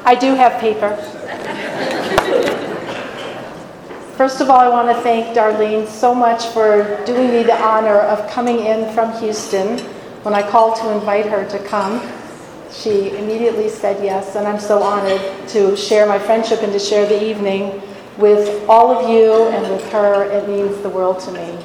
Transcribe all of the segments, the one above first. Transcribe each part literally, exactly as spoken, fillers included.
I do have paper. First of all, I want to thank Darlene so much for doing me the honor of coming in from Houston. When I called to invite her to come, she immediately said yes, and I'm so honored to share my friendship and to share the evening with all of you and with her. It means the world to me.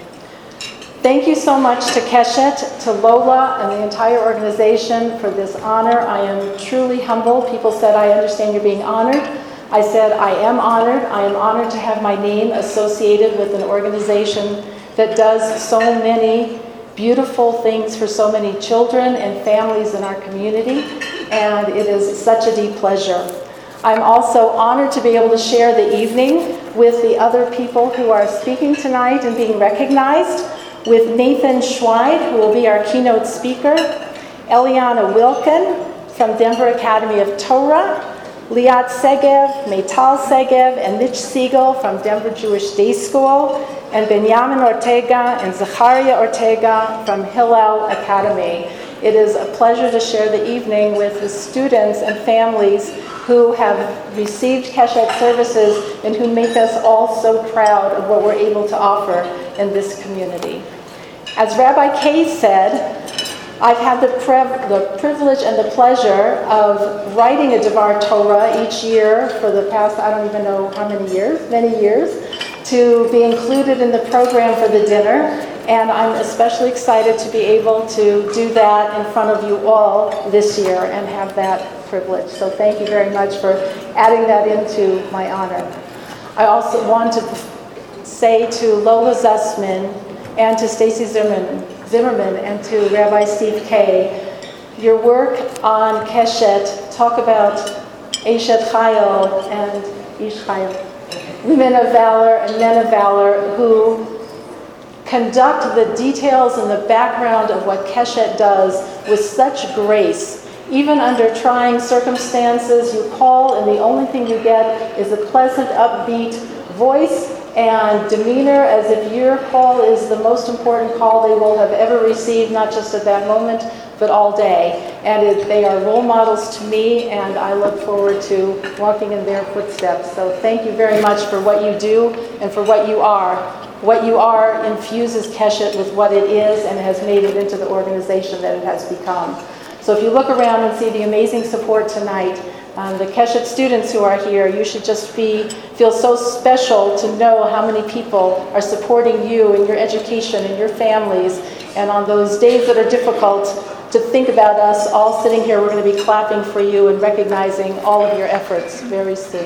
Thank you so much to Keshet, to Lola, and the entire organization for this honor. I am truly humbled. People said, I understand you're being honored. I said, I am honored. I am honored to have my name associated with an organization that does so many beautiful things for so many children and families in our community, and it is such a deep pleasure. I'm also honored to be able to share the evening with the other people who are speaking tonight and being recognized, with Nathan Schweid, who will be our keynote speaker, Eliana Wilkin from Denver Academy of Torah, Liat Segev, Meital Segev, and Mitch Siegel from Denver Jewish Day School, and Benjamin Ortega and Zacharia Ortega from Hillel Academy. It is a pleasure to share the evening with the students and families who have received Keshet services and who make us all so proud of what we're able to offer in this community. As Rabbi Kay said, I've had the, priv- the privilege and the pleasure of writing a Devar Torah each year for the past, I don't even know how many years, many years, to be included in the program for the dinner. And I'm especially excited to be able to do that in front of you all this year and have that privilege. So thank you very much for adding that into my honor. I also want to say to Lola Zussman and to Stacy Zimmerman, Zimmerman and to Rabbi Steve Kay, your work on Keshet, talk about Eshet Chayil and Ish Chayil, women of valor and men of valor who conduct the details and the background of what Keshet does with such grace. Even under trying circumstances, you call and the only thing you get is a pleasant, upbeat voice and demeanor, as if your call is the most important call they will have ever received, not just at that moment, but all day. And it, they are role models to me, and I look forward to walking in their footsteps. So thank you very much for what you do and for what you are. What you are infuses Keshet with what it is and has made it into the organization that it has become. So if you look around and see the amazing support tonight, um, the Keshet students who are here, you should just be feel so special to know how many people are supporting you in your education and your families. And on those days that are difficult, to think about us all sitting here, we're going to be clapping for you and recognizing all of your efforts very soon.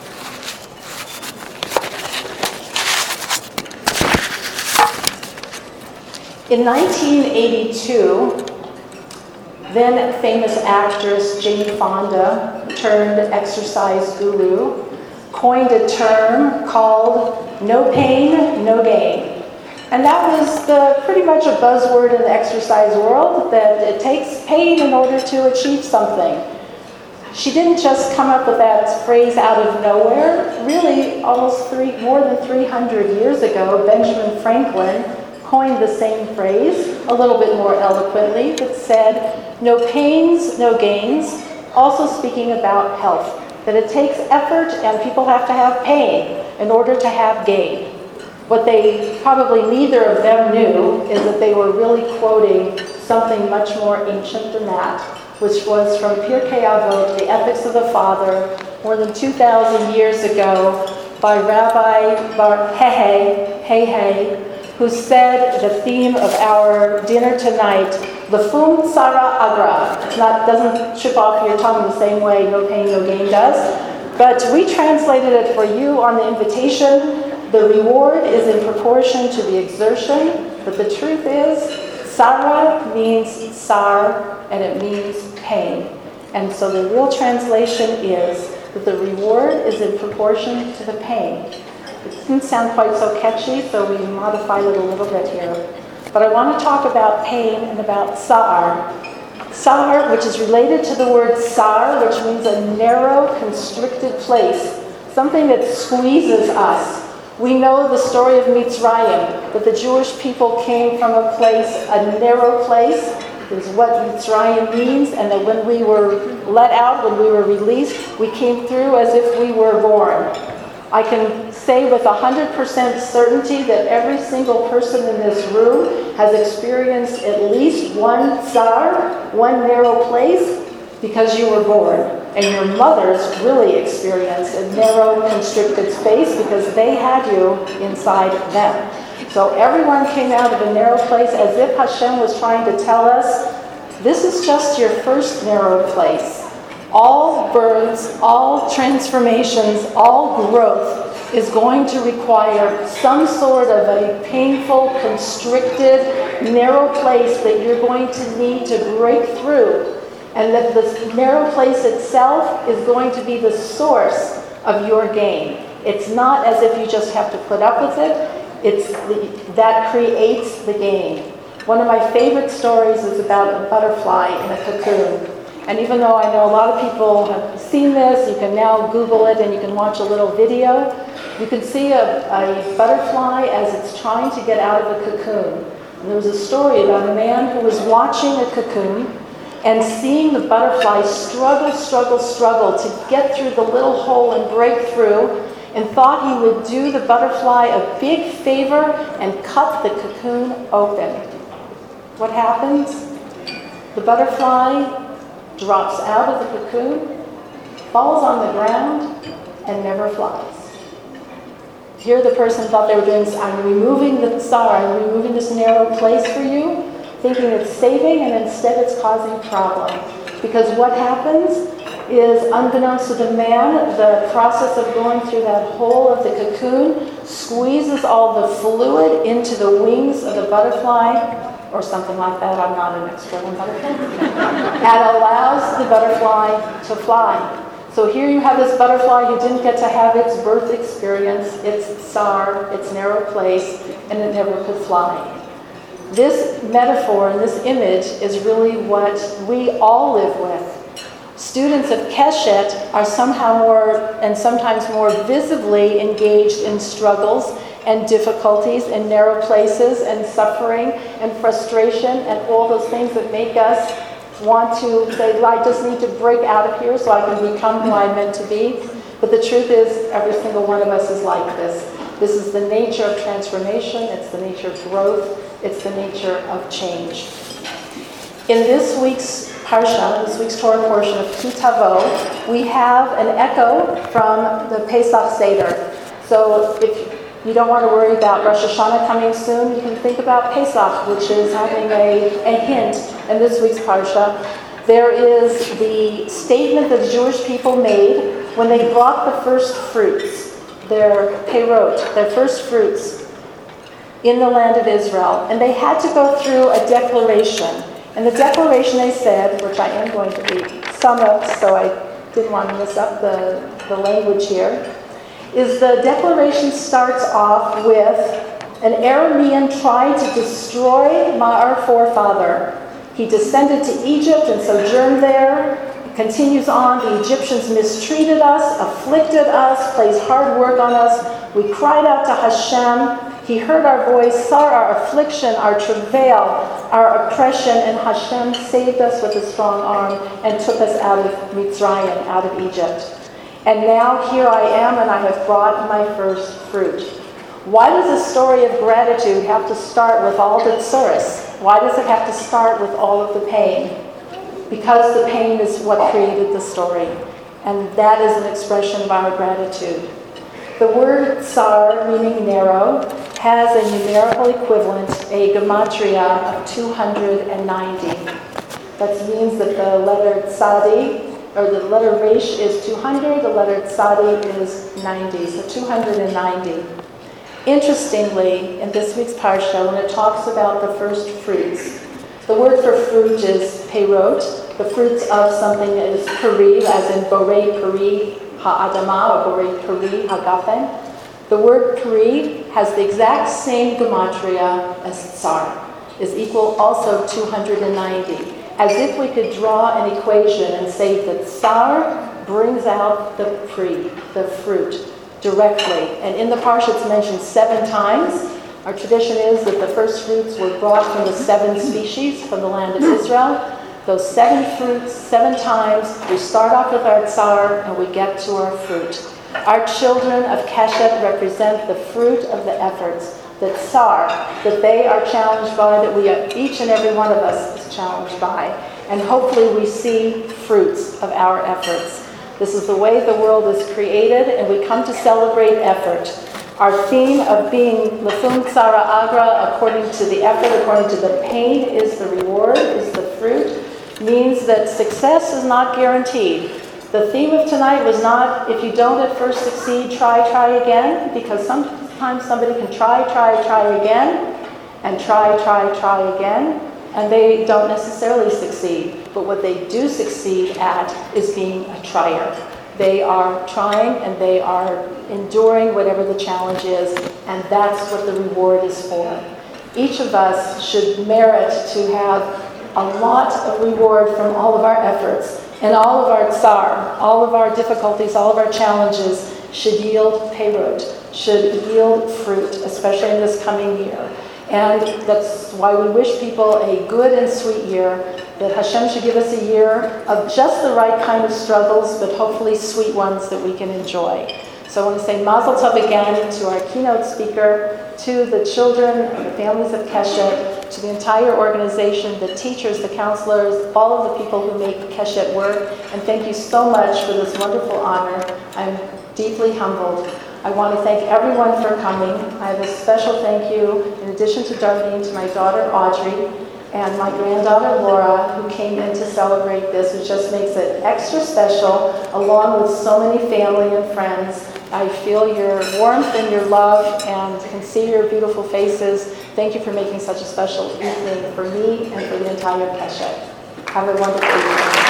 In nineteen eighty-two, then famous actress Jane Fonda, turned exercise guru, coined a term called no pain, no gain. And that was the, pretty much a buzzword in the exercise world, that it takes pain in order to achieve something. She didn't just come up with that phrase out of nowhere. Really, almost three, more than three hundred years ago, Benjamin Franklin coined the same phrase, a little bit more eloquently, that said, no pains, no gains, also speaking about health, that it takes effort and people have to have pain in order to have gain. What they probably neither of them knew is that they were really quoting something much more ancient than that, which was from Pirkei Avot, the Ethics of the Father, more than two thousand years ago, by Rabbi Bar Hehe, Hehe, who said the theme of our dinner tonight, Lefum Tzara Agra. It's not, doesn't chip off your tongue the same way no pain, no gain does. But we translated it for you on the invitation. The reward is in proportion to the exertion, but the truth is, Tzara means tsar, and it means pain. And so the real translation is that the reward is in proportion to the pain. It didn't sound quite so catchy, so we modified it a little bit here. But I want to talk about pain and about tsar. Tsar, which is related to the word tsar, which means a narrow, constricted place, something that squeezes us. We know the story of Mitzrayim, that the Jewish people came from a place, a narrow place, is what Mitzrayim means, and that when we were let out, when we were released, we came through as if we were born. I can say with one hundred percent certainty that every single person in this room has experienced at least one tsar, one narrow place, because you were born. And your mothers really experienced a narrow, constricted space because they had you inside them. So everyone came out of a narrow place as if Hashem was trying to tell us, this is just your first narrow place. All births, all transformations, all growth is going to require some sort of a painful, constricted, narrow place that you're going to need to break through. And that this narrow place itself is going to be the source of your gain. It's not as if you just have to put up with it. It's the, that creates the gain. One of my favorite stories is about a butterfly in a cocoon. And even though I know a lot of people have seen this, you can now Google it and you can watch a little video. You can see a, a butterfly as it's trying to get out of a cocoon. And there was a story about a man who was watching a cocoon and seeing the butterfly struggle, struggle, struggle to get through the little hole and break through, and thought he would do the butterfly a big favor and cut the cocoon open. What happens? The butterfly drops out of the cocoon, falls on the ground, and never flies. Here the person thought they were doing, I'm removing the tsar, I'm removing this narrow place for you, thinking it's saving, and instead it's causing a problem. Because what happens is, unbeknownst to the man, the process of going through that hole of the cocoon squeezes all the fluid into the wings of the butterfly, or something like that, I'm not an expert on butterflies, and allows the butterfly to fly. So here you have this butterfly who didn't get to have its birth experience, its tsar, its narrow place, and it never could fly. This metaphor and this image is really what we all live with. Students of Keshet are somehow more, and sometimes more visibly engaged in struggles and difficulties and narrow places and suffering and frustration and all those things that make us want to say, I just need to break out of here so I can become who I'm meant to be. But the truth is, every single one of us is like this. This is the nature of transformation. It's the nature of growth. It's the nature of change. In this week's Parsha, this week's Torah portion of Ki Tavo, we have an echo from the Pesach Seder. So if you don't want to worry about Rosh Hashanah coming soon, you can think about Pesach, which is having a, a hint in this week's Parsha. There is the statement that the Jewish people made when they brought the first fruits, their perot, their first fruits in the land of Israel. And they had to go through a declaration. And the declaration they said, which I am going to read some of, so I didn't want to mess up the, the language here, is the declaration starts off with, an Aramean tried to destroy our forefather. He descended to Egypt and sojourned there. It continues on, the Egyptians mistreated us, afflicted us, placed hard work on us. We cried out to Hashem. He heard our voice, saw our affliction, our travail, our oppression, and Hashem saved us with a strong arm and took us out of Mitzrayim, out of Egypt. And now here I am, and I have brought my first fruit. Why does a story of gratitude have to start with all the tsuris? Why does it have to start with all of the pain? Because the pain is what created the story. And that is an expression of our gratitude. The word tsar, meaning narrow, has a numerical equivalent, a gematria of two hundred ninety. That means that the letter tzadi, or the letter resh is two hundred, the letter tzadi is ninety, so two hundred ninety. Interestingly, in this week's Parsha, when it talks about the first fruits, the word for fruit is perot, the fruits of something is peri, as in borei peri ha'adama, or borei peri ha'gafen. The word peri has the exact same gematria as tsar, is equal also two hundred ninety. As if we could draw an equation and say that tsar brings out the pri, the fruit, directly. And in the Parsha it's mentioned seven times. Our tradition is that the first fruits were brought from the seven species from the land of Israel. Those seven fruits, seven times, we start off with our tsar and we get to our fruit. Our children of Keshet represent the fruit of the efforts, the tsar, that they are challenged by, that we, each and every one of us is challenged by. And hopefully we see fruits of our efforts. This is the way the world is created, and we come to celebrate effort. Our theme of being Lefum Tsara Agra, according to the effort, according to the pain, is the reward, is the fruit, means that success is not guaranteed. The theme of tonight was not, if you don't at first succeed, try, try again, because sometimes somebody can try, try, try again, and try, try, try again, and they don't necessarily succeed. But what they do succeed at is being a trier. They are trying and they are enduring whatever the challenge is, and that's what the reward is for. Each of us should merit to have a lot of reward from all of our efforts, and all of our tsar, all of our difficulties, all of our challenges should yield peirut, should yield fruit, especially in this coming year. And that's why we wish people a good and sweet year, that Hashem should give us a year of just the right kind of struggles, but hopefully sweet ones that we can enjoy. So I want to say Mazel Tov again to our keynote speaker, to the children and the families of Keshet, to the entire organization, the teachers, the counselors, all of the people who make Keshet work. And thank you so much for this wonderful honor. I'm deeply humbled. I want to thank everyone for coming. I have a special thank you, in addition to Darlene, to my daughter Audrey and my granddaughter Laura, who came in to celebrate this, which just makes it extra special, along with so many family and friends. I feel your warmth and your love and can see your beautiful faces. Thank you for making such a special evening for me and for the entire Keshet. Have a wonderful evening.